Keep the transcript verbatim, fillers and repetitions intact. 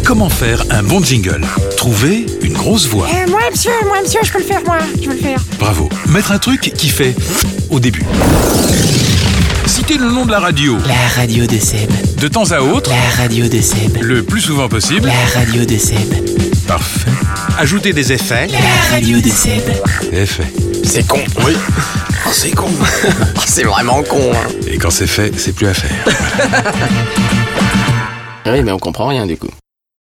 Comment faire un bon jingle? Trouver une grosse voix. Euh, moi, monsieur, moi, monsieur, je peux le faire, moi. Je peux le faire. Bravo. Mettre un truc qui fait au début. Citer le nom de la radio. La radio de Seb. De temps à autre. La radio de Seb. Le plus souvent possible. La radio de Seb. Parfait. Ajouter des effets. La radio de Seb. Effets. C'est con. Oui. Oh, c'est con. C'est vraiment con. Hein. Et quand c'est fait, c'est plus à faire. Oui, mais on comprend rien du coup.